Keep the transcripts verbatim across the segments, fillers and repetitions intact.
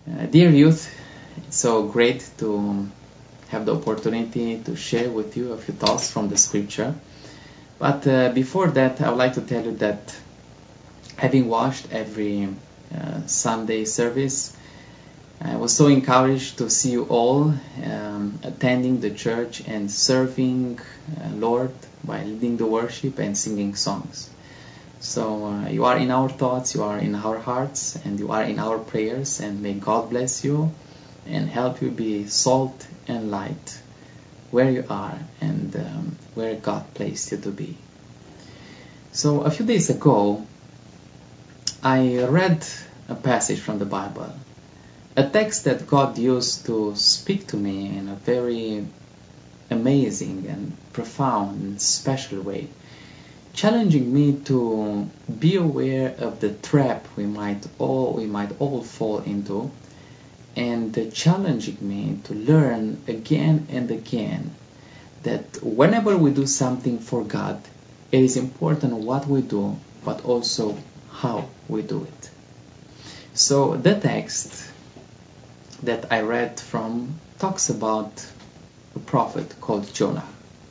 Uh, dear youth, it's so great to have the opportunity to share with you a few thoughts from the scripture. But uh, before that, I would like to tell you that having watched every uh, Sunday service, I was so encouraged to see you all um, attending the church and serving uh, Lord by leading the worship and singing songs. So uh, you are in our thoughts, you are in our hearts, and you are in our prayers, and may God bless you and help you be salt and light where you are and um, where God placed you to be. So a few days ago, I read a passage from the Bible, a text that God used to speak to me in a very amazing and profound and special way, challenging me to be aware of the trap we might all we might all fall into, and uh, challenging me to learn again and again that whenever we do something for God, it is important what we do, but also how we do it. So the text that I read from talks about a prophet called Jonah.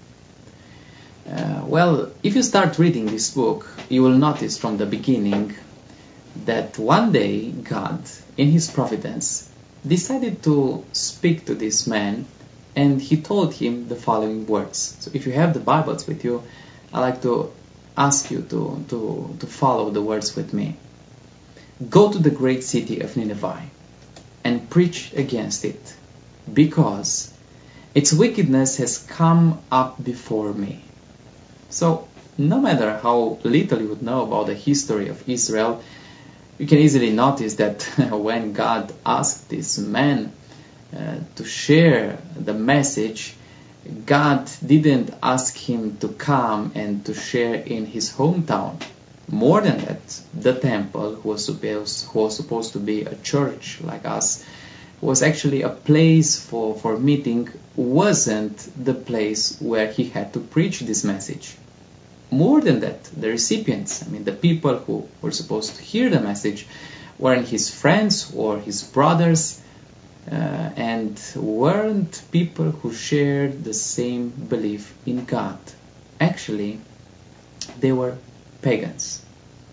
Uh, well, if you start reading this book, you will notice from the beginning that one day God, in His providence, decided to speak to this man, and He told him the following words. So if you have the Bibles with you, I'd like to ask you to, to, to follow the words with me. Go to the great city of Nineveh and preach against it, because its wickedness has come up before me. So, no matter how little you would know about the history of Israel, you can easily notice that when God asked this man uh, to share the message, God didn't ask him to come and to share in his hometown. More than that, the temple, who was supposed, who was supposed to be a church like us, was actually a place for, for meeting, wasn't the place where he had to preach this message. More than that, the recipients, I mean the people who were supposed to hear the message, weren't his friends or his brothers, uh, and weren't people who shared the same belief in God. Actually, they were pagans.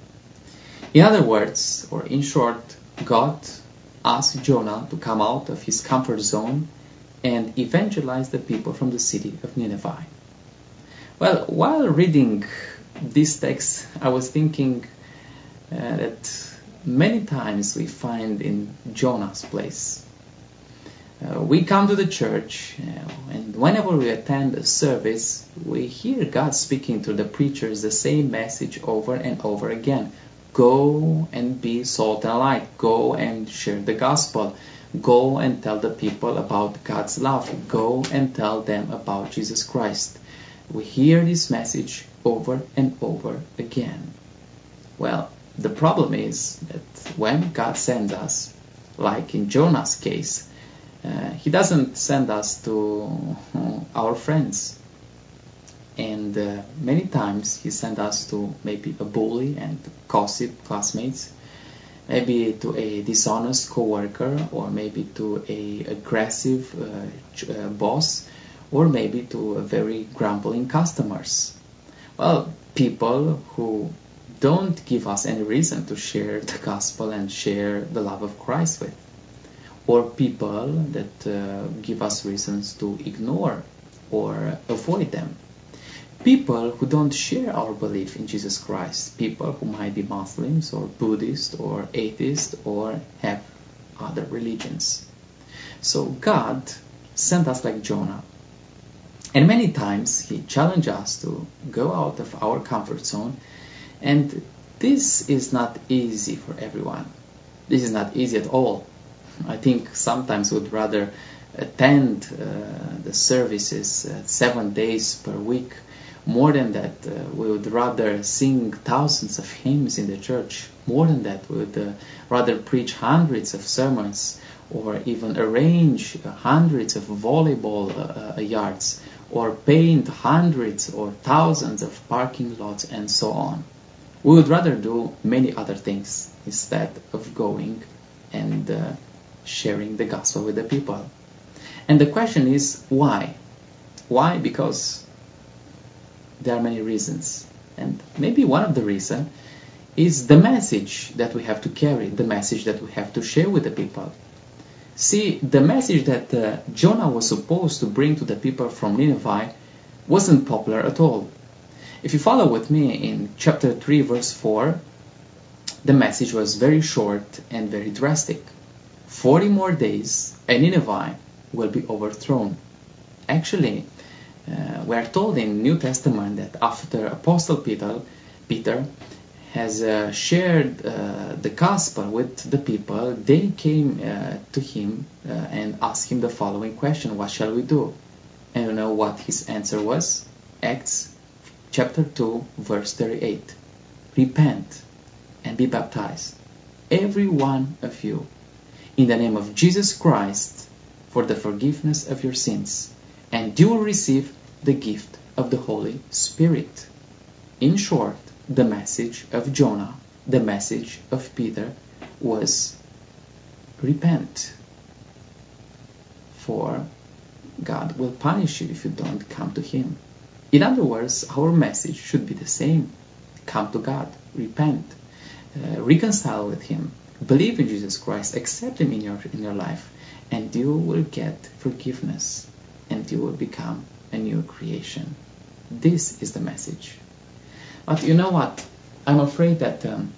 In other words, or in short, God asked Jonah to come out of his comfort zone and evangelize the people from the city of Nineveh. Well, while reading this text, I was thinking uh, that many times we find in Jonah's place. Uh, we come to the church, uh, and whenever we attend a service, we hear God speaking to the preachers the same message over and over again. Go and be salt and light. Go and share the gospel. Go and tell the people about God's love. Go and tell them about Jesus Christ. We hear this message over and over again. Well, the problem is that when God sends us, like in Jonah's case, uh, He doesn't send us to uh, our friends. And uh, many times He sends us to maybe a bully and gossip classmates, maybe to a dishonest coworker, or maybe to a aggressive uh, ch- uh, boss, or maybe to a very grumbling customers. Well, people who don't give us any reason to share the gospel and share the love of Christ with. Or people that uh, give us reasons to ignore or avoid them. People who don't share our belief in Jesus Christ. People who might be Muslims or Buddhist or atheist or have other religions. So God sent us like Jonah. And many times He challenged us to go out of our comfort zone. And this is not easy for everyone. This is not easy at all. I think sometimes we'd rather attend uh, the services uh, seven days per week. More than that, uh, we would rather sing thousands of hymns in the church. More than that, we would uh, rather preach hundreds of sermons, or even arrange uh, hundreds of volleyball uh, uh, yards, or paint hundreds or thousands of parking lots, and so on. We would rather do many other things instead of going and uh, sharing the gospel with the people. And the question is, why? Why? Because there are many reasons. And maybe one of the reasons is the message that we have to carry, the message that we have to share with the people. See, the message that uh, Jonah was supposed to bring to the people from Nineveh wasn't popular at all. If you follow with me in chapter three, verse four, the message was very short and very drastic. Forty more days and Nineveh will be overthrown. Actually, uh, we are told in New Testament that after Apostle Peter, Peter has uh, shared uh, the gospel with the people, they came uh, to him uh, and asked him the following question: what shall we do? And you know what his answer was? Acts chapter two, verse thirty-eight. Repent and be baptized, every one of you, in the name of Jesus Christ, for the forgiveness of your sins, and you will receive the gift of the Holy Spirit. In short, the message of Jonah, the message of Peter was repent, for God will punish you if you don't come to Him. In other words, our message should be the same. Come to God, repent, uh, reconcile with Him, believe in Jesus Christ, accept Him in your, in your life, and you will get forgiveness, and you will become a new creation. This is the message. But you know what? I'm afraid that um,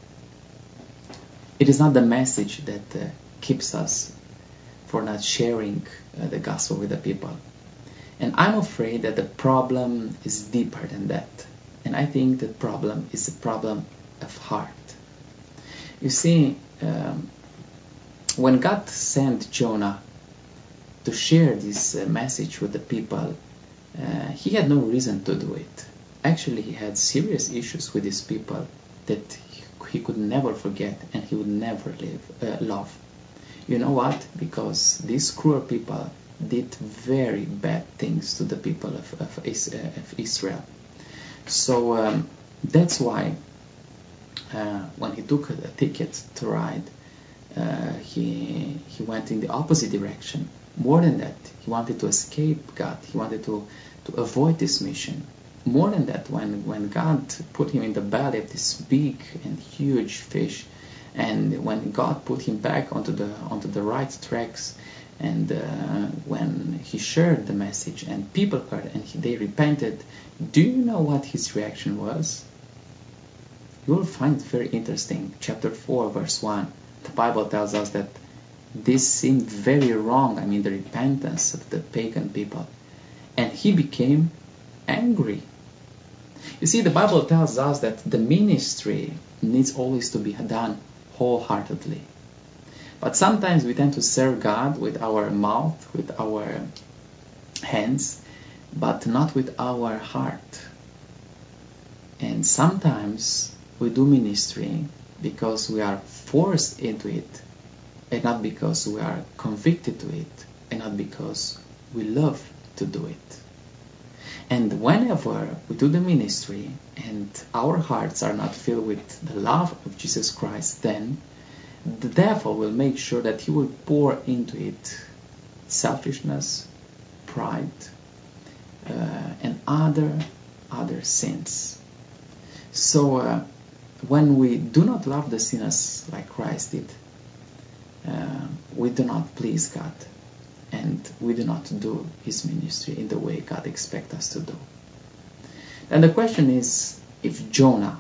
it is not the message that uh, keeps us for not sharing uh, the gospel with the people. And I'm afraid that the problem is deeper than that. And I think the problem is a problem of heart. You see, um, when God sent Jonah to share this uh, message with the people, uh, he had no reason to do it. Actually, he had serious issues with his people that he could never forget and he would never live, uh, love. You know what? Because these cruel people did very bad things to the people of, of, of Israel. So um, that's why uh, when he took a ticket to ride, uh, he, he went in the opposite direction. More than that, he wanted to escape God. He wanted to, to avoid this mission. More than that, when, when God put him in the belly of this big and huge fish, and when God put him back onto the onto the right tracks, and uh, when he shared the message and people heard and he, they repented, do you know what his reaction was? You will find it very interesting. Chapter four, verse one. The Bible tells us that this seemed very wrong. I mean, the repentance of the pagan people. And he became angry. You see, the Bible tells us that the ministry needs always to be done wholeheartedly. But sometimes we tend to serve God with our mouth, with our hands, but not with our heart. And sometimes we do ministry because we are forced into it, and not because we are convicted to it, and not because we love to do it. And whenever we do the ministry and our hearts are not filled with the love of Jesus Christ, then the devil will make sure that he will pour into it selfishness, pride, uh, and other other sins. So uh, when we do not love the sinners like Christ did, uh, we do not please God, and we do not do His ministry in the way God expects us to do. And the question is, if Jonah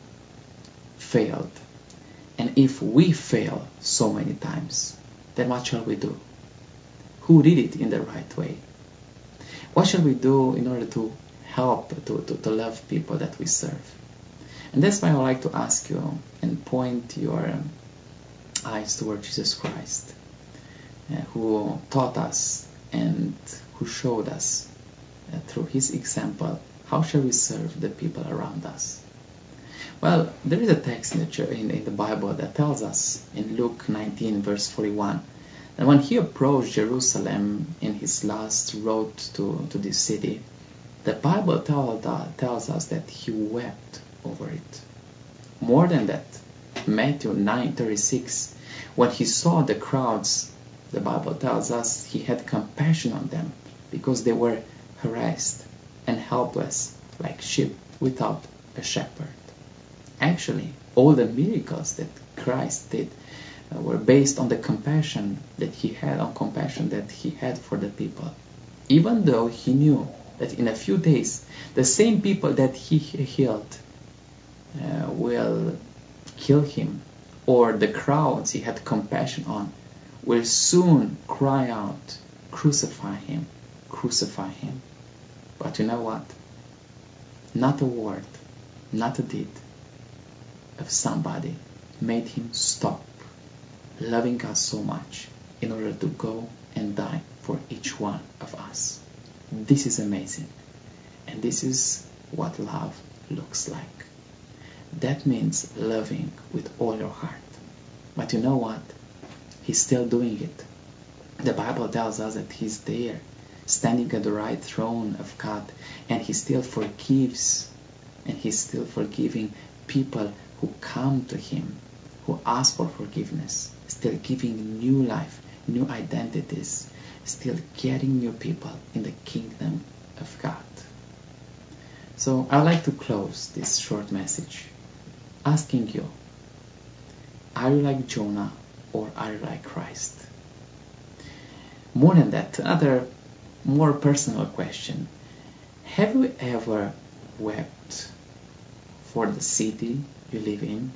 failed, and if we fail so many times, then what shall we do? Who did it in the right way? What shall we do in order to help, to, to, to love people that we serve? And that's why I would like to ask you and point your um, eyes toward Jesus Christ, uh, who taught us and who showed us uh, through His example how shall we serve the people around us. Well, there is a text in the, church, in, in the Bible that tells us in Luke nineteen, verse forty-one, that when he approached Jerusalem in his last road to, to this city, the Bible tell, uh, tells us that he wept over it. More than that, Matthew nine thirty-six, when he saw the crowds The Bible tells us he had compassion on them because they were harassed and helpless like sheep without a shepherd. Actually, all the miracles that Christ did uh, were based on the compassion that he had, on compassion that he had for the people. Even though he knew that in a few days, the same people that he healed uh, will kill him, or the crowds he had compassion on will soon cry out, crucify him, crucify him. But you know what? Not a word, not a deed of somebody made him stop loving us so much in order to go and die for each one of us. This is amazing. And this is what love looks like. That means loving with all your heart. But you know what? He's still doing it. The Bible tells us that he's there, standing at the right throne of God, and he still forgives, and he's still forgiving people who come to him, who ask for forgiveness, still giving new life, new identities, still getting new people in the kingdom of God. So I'd like to close this short message asking you, are you like Jonah or are you like Christ? More than that, another more personal question. Have you ever wept for the city you live in?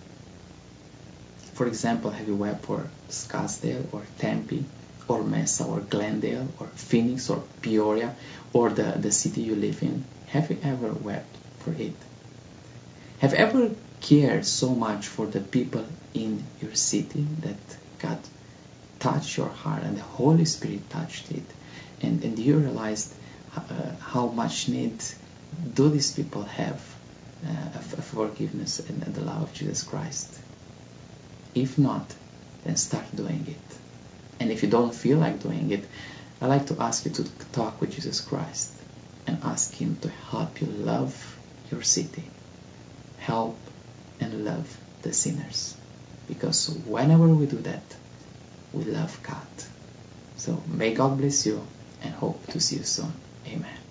For example, have you wept for Scottsdale or Tempe or Mesa or Glendale or Phoenix or Peoria or the, the city you live in? Have you ever wept for it? Have you ever cared so much for the people in your city that God touched your heart and the Holy Spirit touched it, and, and you realized uh, how much need do these people have uh, of, of forgiveness and, and the love of Jesus Christ? If not, then start doing it. And if you don't feel like doing it, I'd like to ask you to talk with Jesus Christ and ask him to help you love your city, help and love the sinners. Because whenever we do that, we love God. So may God bless you and hope to see you soon. Amen.